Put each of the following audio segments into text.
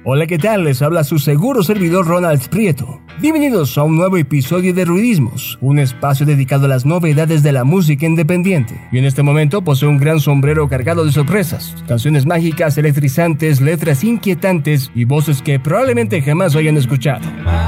Hola, ¿qué tal? Les habla su seguro servidor Ronald Prieto. Bienvenidos a un nuevo episodio de Ruidismos, un espacio dedicado a las novedades de la música independiente. Y en este momento poseo un gran sombrero cargado de sorpresas, canciones mágicas, electrizantes, letras inquietantes y voces que probablemente jamás hayan escuchado.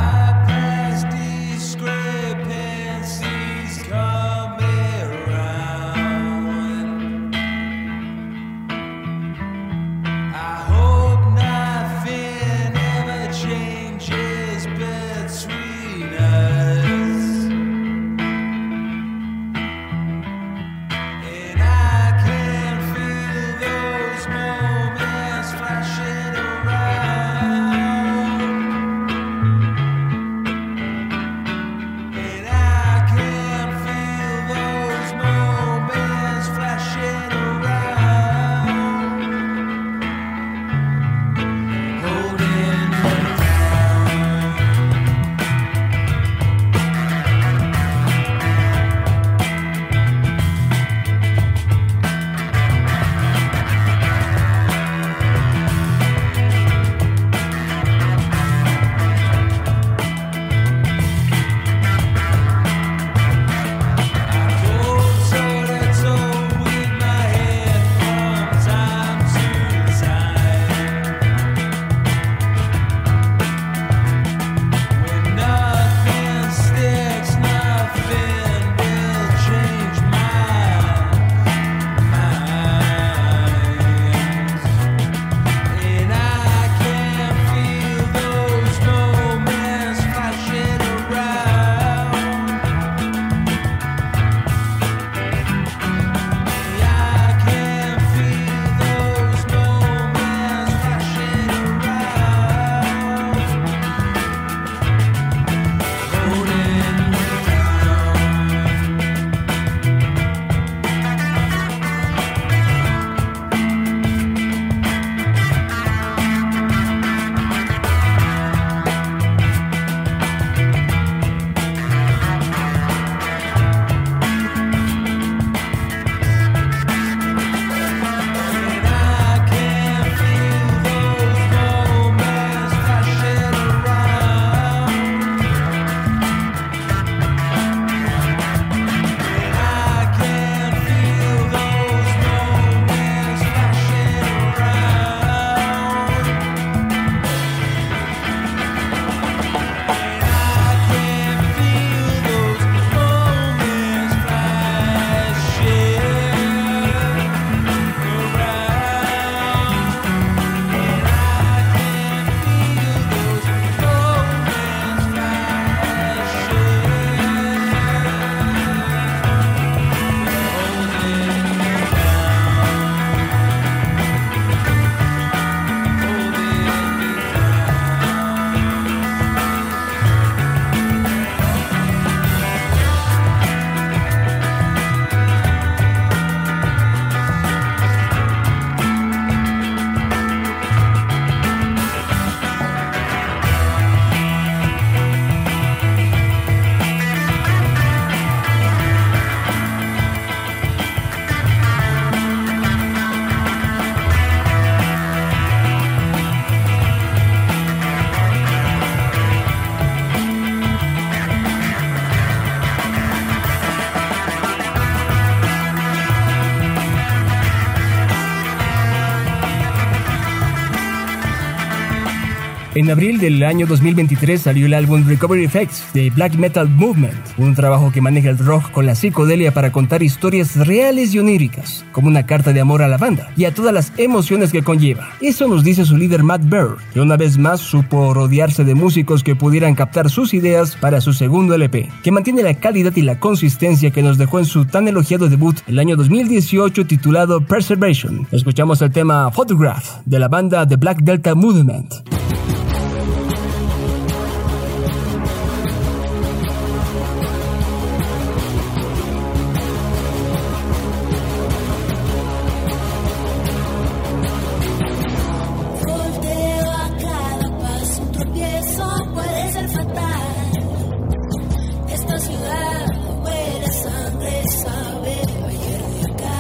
En abril del año 2023 salió el álbum Recovery Effects de Black Metal Movement, un trabajo que maneja el rock con la psicodelia para contar historias reales y oníricas, como una carta de amor a la banda y a todas las emociones que conlleva. Eso nos dice su líder Matt Berg, que una vez más supo rodearse de músicos que pudieran captar sus ideas para su segundo LP, que mantiene la calidad y la consistencia que nos dejó en su tan elogiado debut el año 2018 titulado Preservation. Escuchamos el tema Photograph de la banda The Black Delta Movement.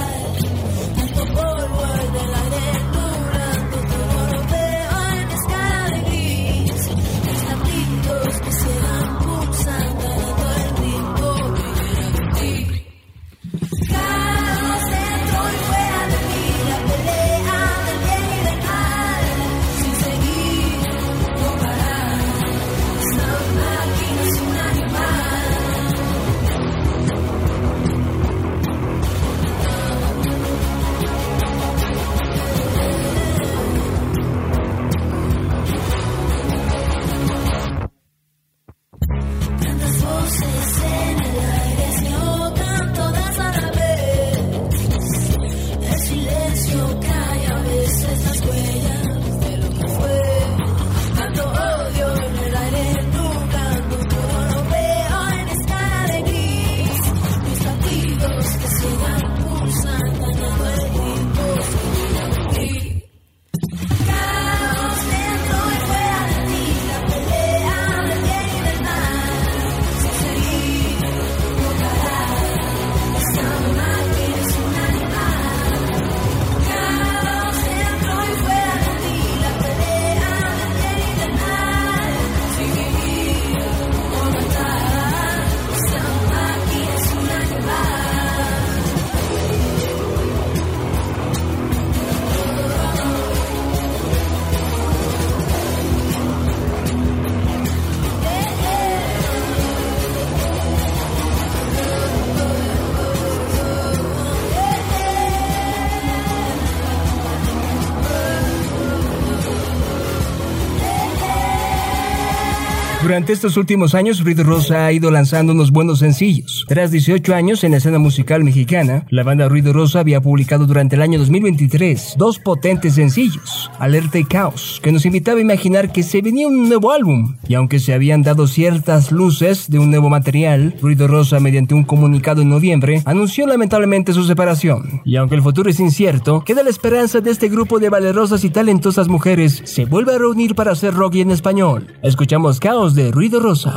Polvo del aire durante todo lo veo en escala. Durante estos últimos años, Ruido Rosa ha ido lanzando unos buenos sencillos. Tras 18 años en la escena musical mexicana, la banda Ruido Rosa había publicado durante el año 2023 dos potentes sencillos, Alerta y Caos, que nos invitaba a imaginar que se venía un nuevo álbum. Y aunque se habían dado ciertas luces de un nuevo material, Ruido Rosa, mediante un comunicado en noviembre, anunció lamentablemente su separación. Y aunque el futuro es incierto, queda la esperanza de este grupo de valerosas y talentosas mujeres se vuelva a reunir para hacer rock en español. Escuchamos Caos de Ruido Rosa.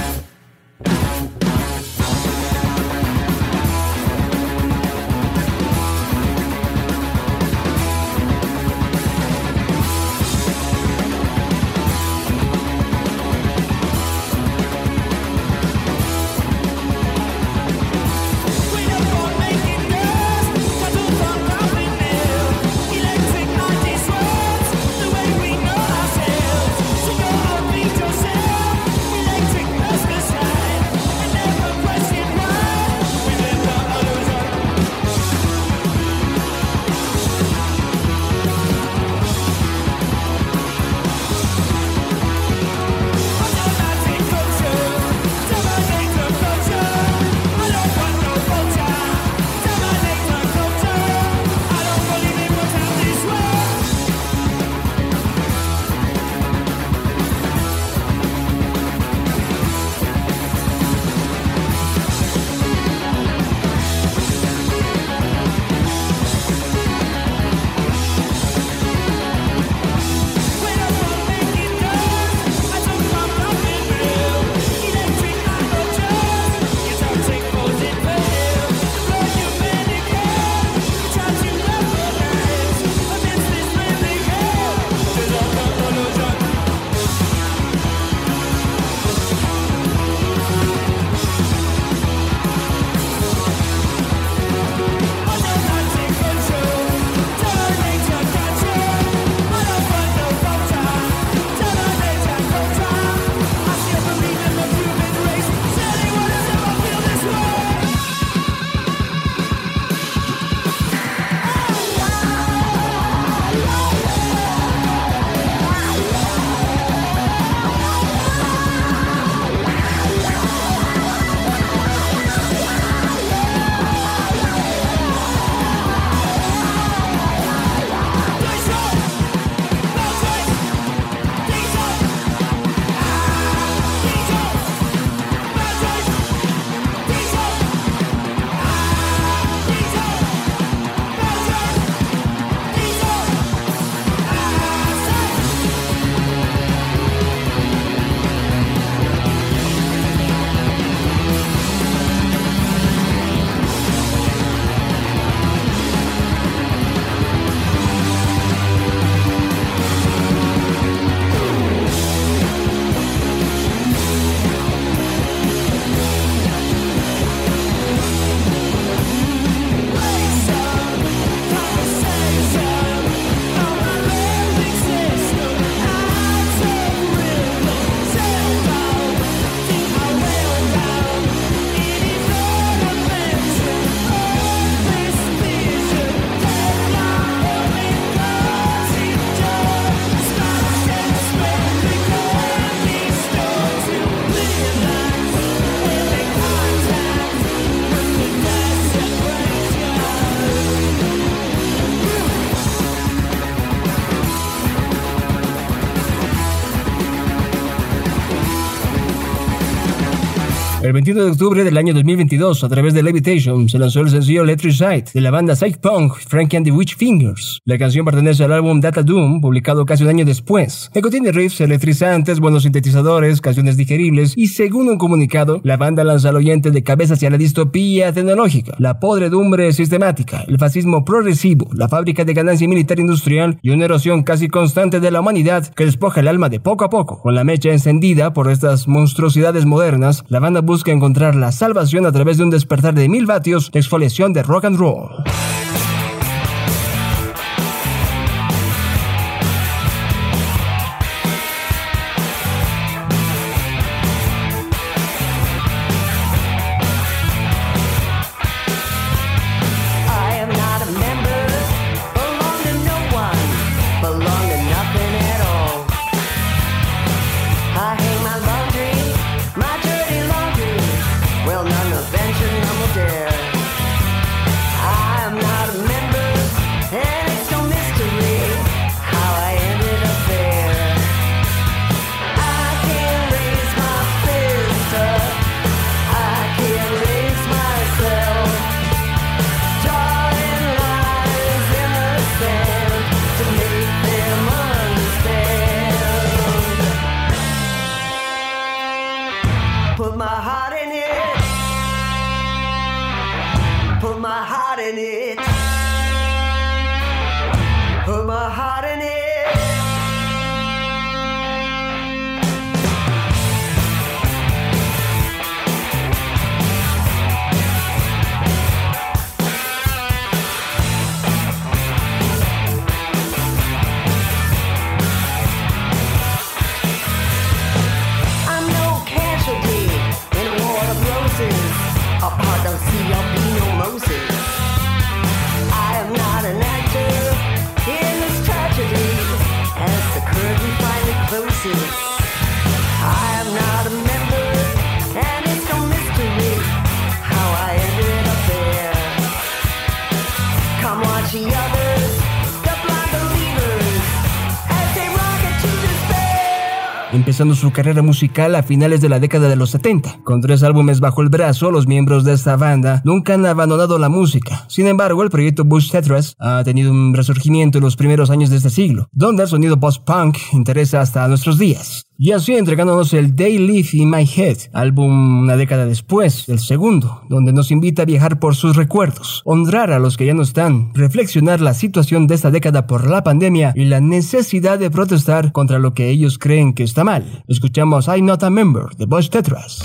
El 21 de octubre del año 2022, a través de Levitation, se lanzó el sencillo Electricide de la banda Psych Punk Frankie and the Witch Fingers. La canción pertenece al álbum Data Doom, publicado casi un año después, que contiene riffs electrizantes, buenos sintetizadores, canciones digeribles y, según un comunicado, la banda lanza al oyente de cabeza hacia la distopía tecnológica, la podredumbre sistemática, el fascismo progresivo, la fábrica de ganancia militar industrial y una erosión casi constante de la humanidad que despoja el alma de poco a poco. Con la mecha encendida por estas monstruosidades modernas, la banda busca encontrar la salvación a través de un despertar de 1000 vatios de exfoliación de rock and roll. I hang my laundry Empezando su carrera musical a finales de la década de los 70. Con 3 álbumes bajo el brazo, los miembros de esta banda nunca han abandonado la música. Sin embargo, el proyecto Bush Tetras ha tenido un resurgimiento en los primeros años de este siglo, donde el sonido post-punk interesa hasta nuestros días. Y así entregándonos el They Live in My Head, álbum una década después, el segundo, donde nos invita a viajar por sus recuerdos, honrar a los que ya no están, reflexionar la situación de esta década por la pandemia y la necesidad de protestar contra lo que ellos creen que está mal. Escuchamos I'm Not a Member de Bush Tetras.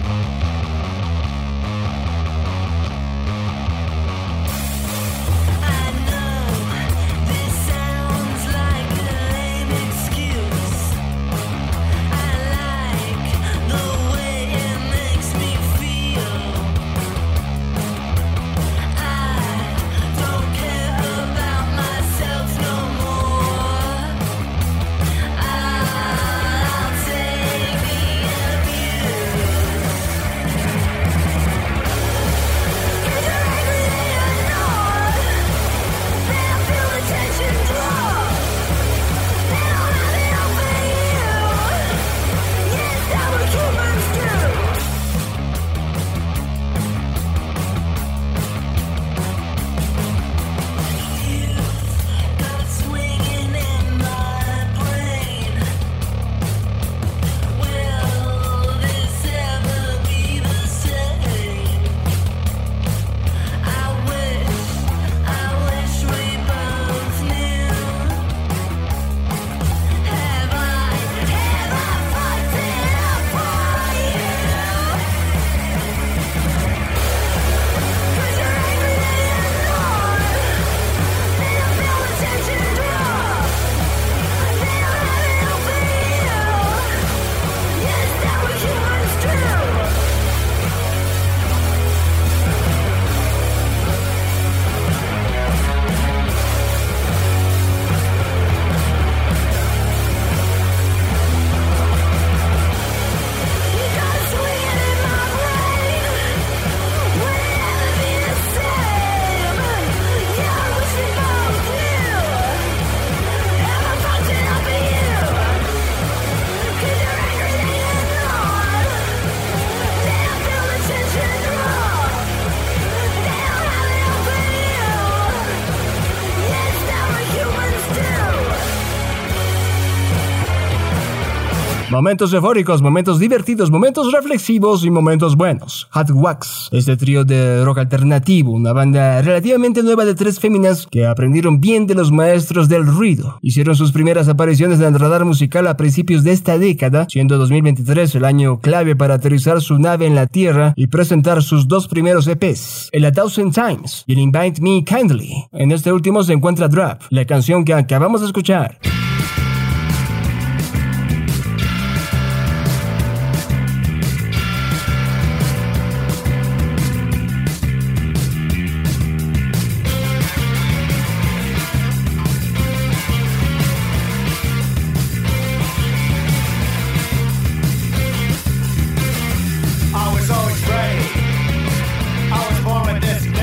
Momentos eufóricos, momentos divertidos, momentos reflexivos y momentos buenos. Hot Wax, este trío de rock alternativo, una banda relativamente nueva de 3 féminas que aprendieron bien de los maestros del ruido. Hicieron sus primeras apariciones en el radar musical a principios de esta década, siendo 2023 el año clave para aterrizar su nave en la Tierra y presentar sus 2 primeros EPs, el A Thousand Times y el Invite Me Kindly. En este último se encuentra Drop, la canción que acabamos de escuchar.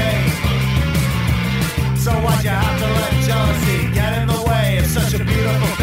So why'd you have to let jealousy get in the way of such a beautiful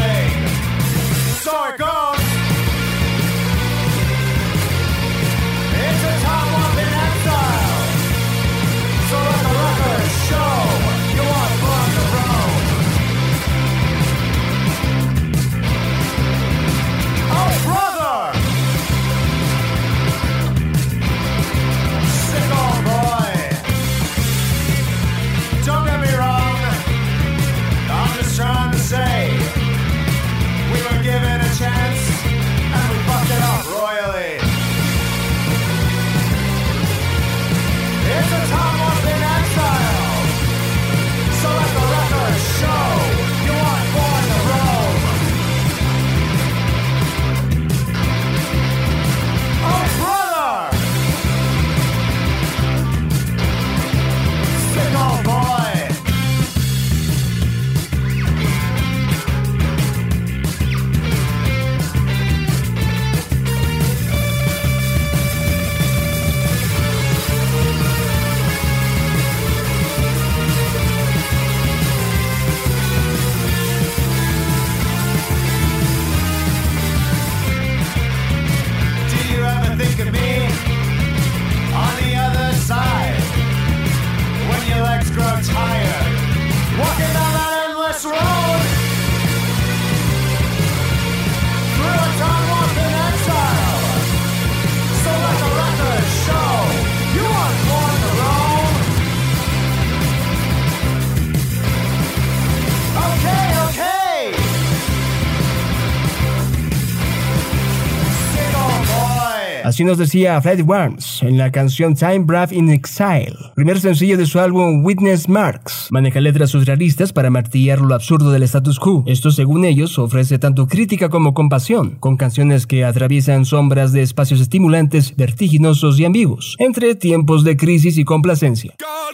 Así nos decía Freddie Barnes en la canción Time Breath in Exile, primer sencillo de su álbum Witness Marks. Maneja letras surrealistas para martillar lo absurdo del status quo. Esto, según ellos, ofrece tanto crítica como compasión, con canciones que atraviesan sombras de espacios estimulantes, vertiginosos y ambiguos, entre tiempos de crisis y complacencia.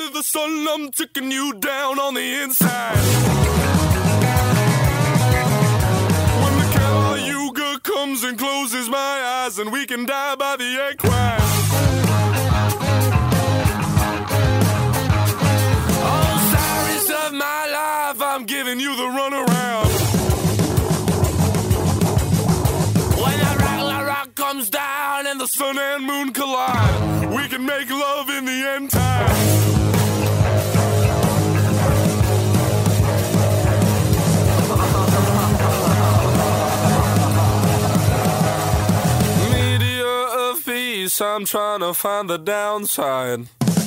Comes and closes my eyes and we can die by the eggplant. Oh, Cyrus of my life, I'm giving you the runaround. When the rock comes down and the sun and moon collide, we can make love in the end time. I'm trying to find the downside.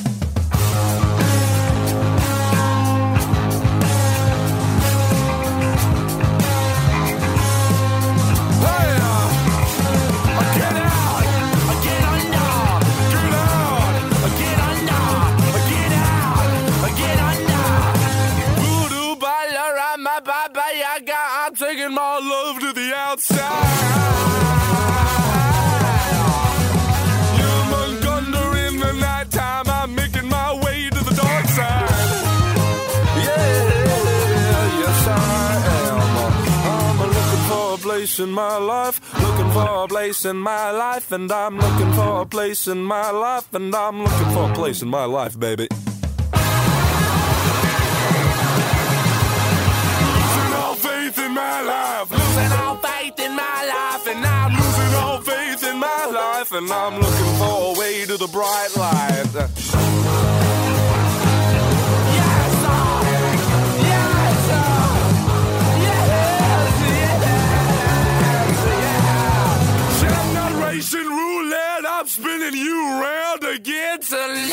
I'm taking my love to the outside. In my life, looking for a place in my life, and I'm looking for a place in my life, and I'm looking for a place in my life, baby. Losing all faith in my life, losing all faith in my life, and I'm losing all faith in my life, and I'm looking for a way to the bright light. Roulette, I'm spinning you around again to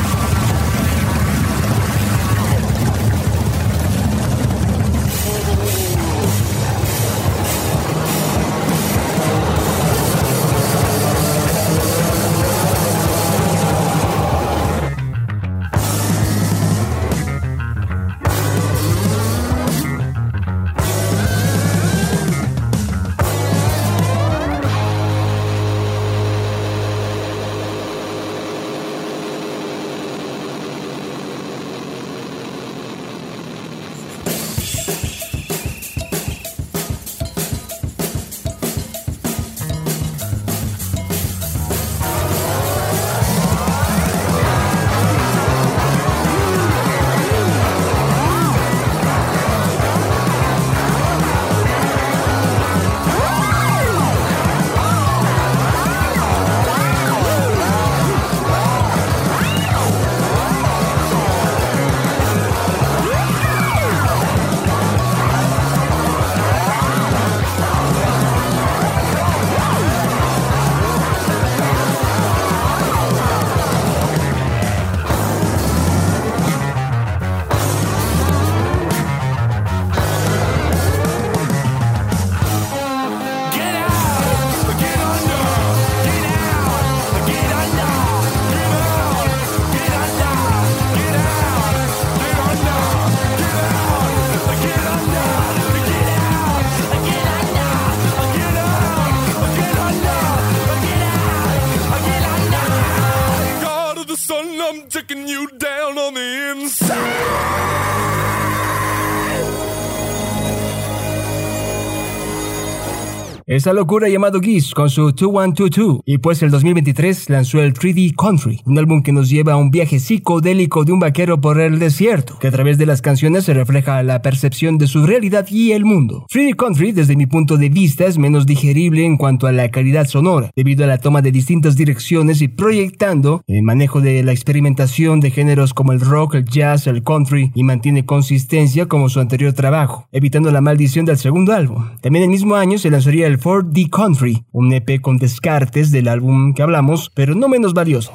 taking you down on the inside. Esa locura llamado Geese con su 2122, y pues el 2023 lanzó el 3D Country, un álbum que nos lleva a un viaje psicodélico de un vaquero por el desierto, que a través de las canciones se refleja la percepción de su realidad y el mundo. 3D Country, desde mi punto de vista, es menos digerible en cuanto a la calidad sonora, debido a la toma de distintas direcciones y proyectando el manejo de la experimentación de géneros como el rock, el jazz, el country, y mantiene consistencia como su anterior trabajo, evitando la maldición del segundo álbum. También el mismo año se lanzaría el 4D Country, un EP con descartes del álbum que hablamos, pero no menos valioso.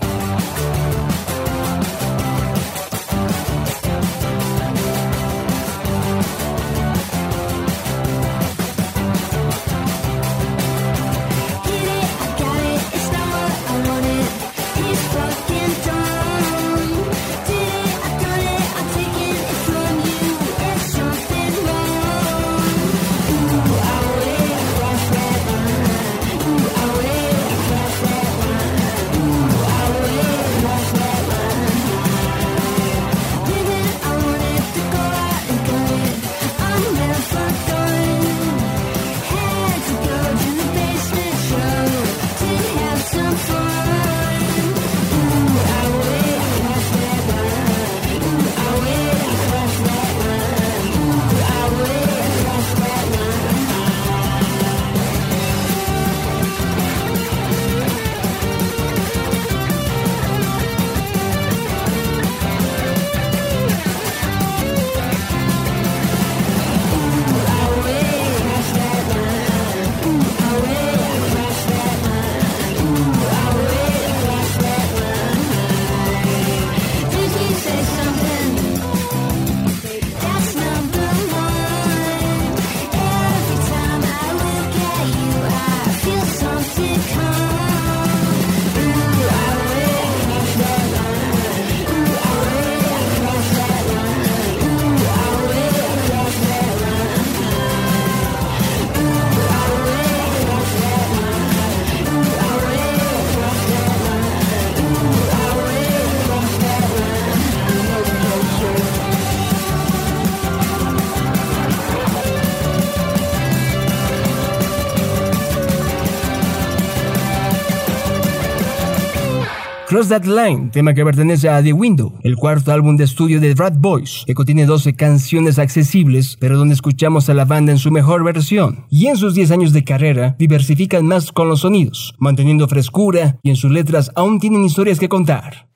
Cross That Line, tema que pertenece a The Window, el cuarto álbum de estudio de Rat Boys, que contiene 12 canciones accesibles, pero donde escuchamos a la banda en su mejor versión. Y en sus 10 años de carrera, diversifican más con los sonidos, manteniendo frescura, y en sus letras aún tienen historias que contar.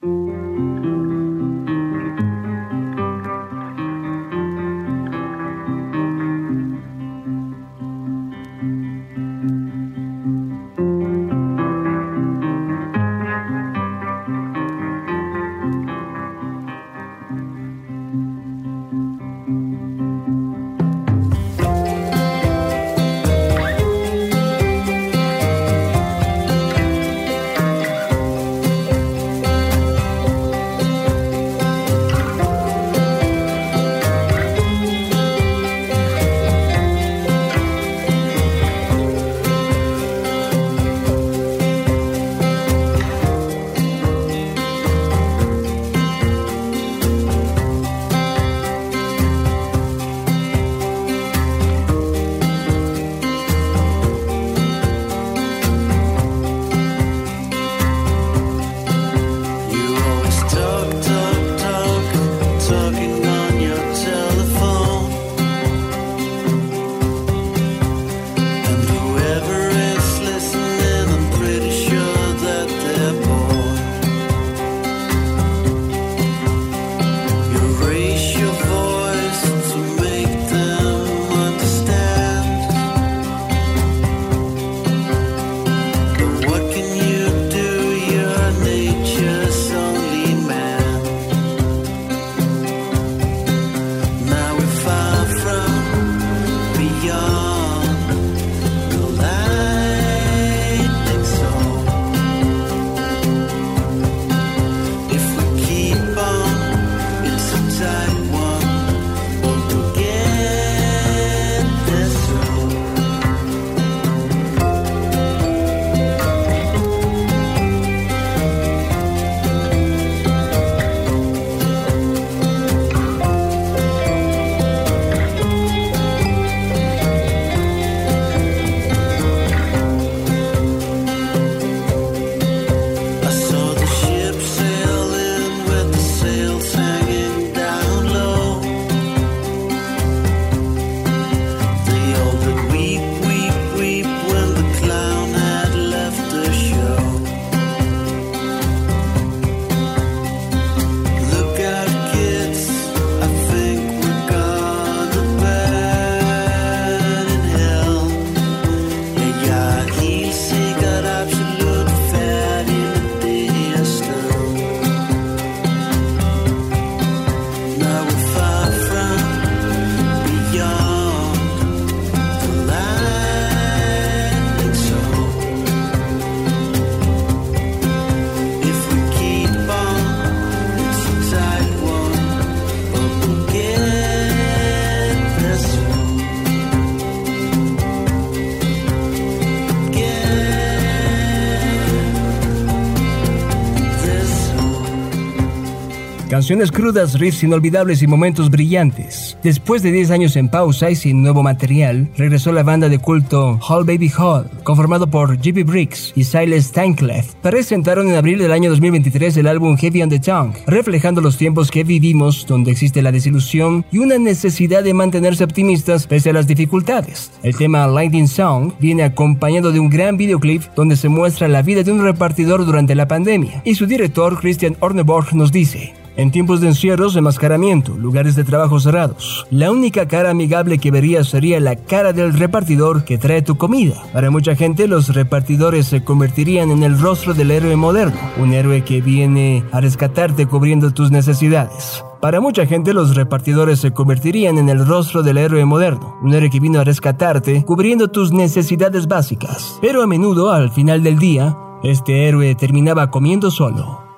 Canciones crudas, riffs inolvidables y momentos brillantes. Después de 10 años en pausa y sin nuevo material, regresó la banda de culto Hall Baby Hall, conformado por J.B. Briggs y Silas Staincliffe. Presentaron en abril del año 2023 el álbum Heavy on the Tongue, reflejando los tiempos que vivimos, donde existe la desilusión y una necesidad de mantenerse optimistas pese a las dificultades. El tema Lightning Song viene acompañado de un gran videoclip donde se muestra la vida de un repartidor durante la pandemia, y su director Christian Orneborg nos dice: en tiempos de encierros, enmascaramiento, lugares de trabajo cerrados, la única cara amigable que verías sería la cara del repartidor que trae tu comida. Para mucha gente, los repartidores se convertirían en el rostro del héroe moderno, un héroe que viene a rescatarte cubriendo tus necesidades. Para mucha gente, los repartidores se convertirían en el rostro del héroe moderno, un héroe que vino a rescatarte cubriendo tus necesidades básicas. Pero a menudo, al final del día, este héroe terminaba comiendo solo.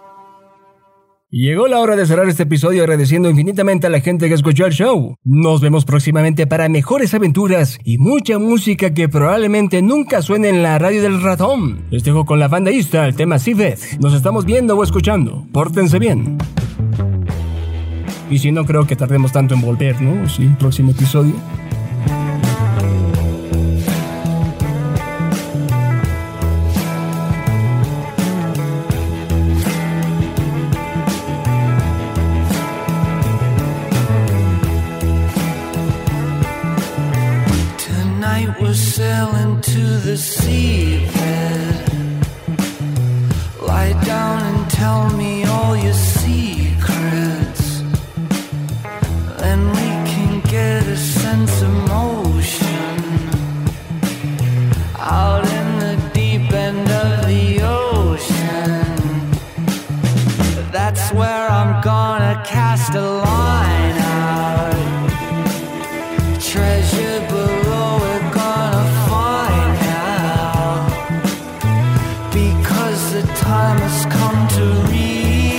Llegó la hora de cerrar este episodio agradeciendo infinitamente a la gente que escuchó el show. Nos vemos próximamente para mejores aventuras y mucha música que probablemente nunca suene en la radio del ratón. Les dejo con la banda Ista, el tema Seabed. Nos estamos viendo o escuchando. Pórtense bien. Y si no, creo que tardemos tanto en volver, ¿no? Sí, próximo episodio. the seabed. Lie down and tell me all your secrets. Then we can get a sense of motion out in the deep end of the ocean. That's where I'm gonna cast a line out. Treasure below, we're gonna find out. Because the time has come to read.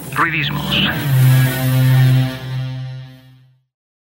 Ruidismos.